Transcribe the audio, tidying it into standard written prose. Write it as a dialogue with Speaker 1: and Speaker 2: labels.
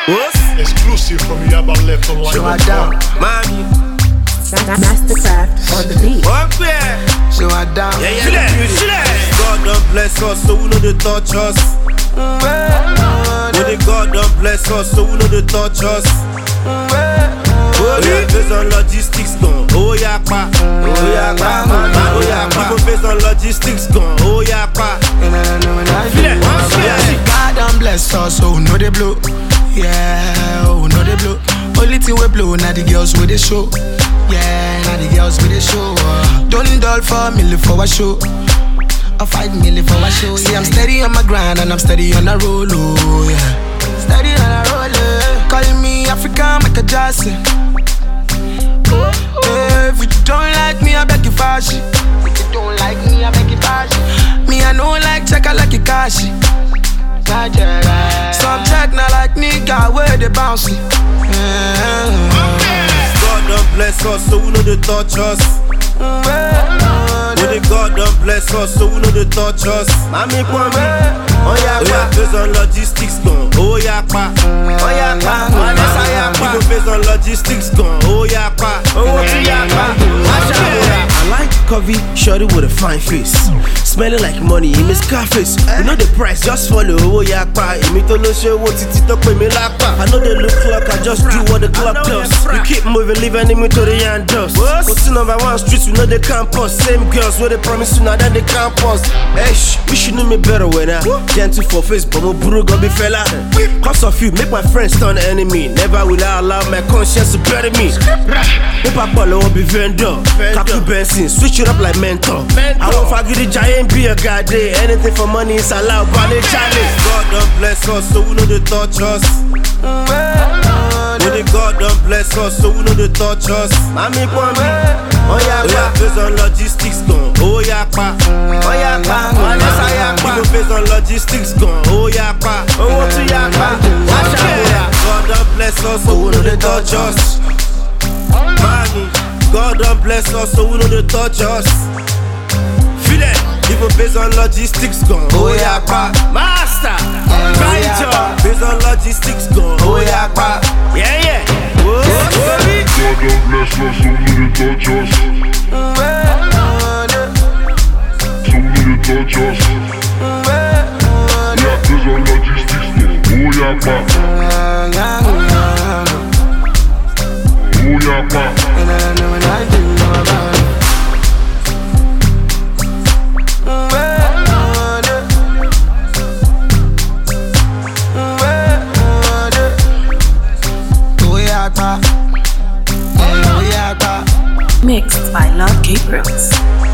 Speaker 1: What's
Speaker 2: exclusive from Yaba Left Online.
Speaker 3: So I down,
Speaker 1: mommy?
Speaker 4: Mastercraft on the beat.
Speaker 1: Okay.
Speaker 3: so I down.
Speaker 1: God don't bless us, so we know they touch us. When God don't bless us, so we know they touch us. Oh yeah, based on logistics gone. Oh yeah, pa. Oh yeah, pa. Oh yeah, pa. People based on logistics gone. Oh yeah, pa.
Speaker 3: God don't bless us, so we know they blow. Yeah, oh know they blow. Only thing we blow, now the girls with the show. Yeah, now the girls with the show. Don't dull for me, live for a show. A 5 million for a show. See, I'm steady on my grind and I'm steady on a roll. Oh yeah, steady on a roll. Calling me African Michael Jackson. If you don't like me, I beg you fashion. If you don't like me, I beg you fashion. Me, I know like check, I like you cashy. Some check not like nigga where they bouncing.
Speaker 1: God don't bless us, so we know they touch us. When God don't bless us, so we know they touch us. Mami Kwame, oh yeah, based on logistics gone. Oh yeah, pa. Oh yeah, pa. People based on logistics gone. Oh yeah, pa. Oh yeah, pa. I like Covey, shorty with a fine face, smelling like money in his Scarface. You know the price, just follow. Oh yeah, pa. Me to no show what it talk with me like pa. I know they look clock, I just do what the clock does. We keep moving, leave enemy to the end dust. What's the number one streets? We know the campus. Same girls where they promise you now that they campus. Esh, you should know me better when I gentle for face, but my bro go be fella. Cause of you, make my friends turn enemy. Never will I allow my conscience to bury me. If I follow up be vendor, Kaku Benson, switch it up like mentor. I won't forget the giant be a guy day. Anything for money is allowed, but they challenge. God don't bless us, so we know they touch us. When God don't bless us, so we know they touch us. Mami Kwame, oh yeah, based on logistics gone. Oh yeah, pa. Oh yeah, pa. People based on logistics gone. Oh yeah, pa. Oh yeah, pa. God don't bless us, so we know they touch us. Mami, God don't bless us, so we know they touch us. Feel it. People based on logistics gone. Oh yeah, pa. Master, right job. Based on logistics gone. Oh yeah, pa. Yeah, yeah. God don't bless us, so we know they touch us. So we know they touch us. Yeah, based on logistics gone. Oh yeah, pa. Oh yeah, pa.
Speaker 4: Mixed by Love K Brooks.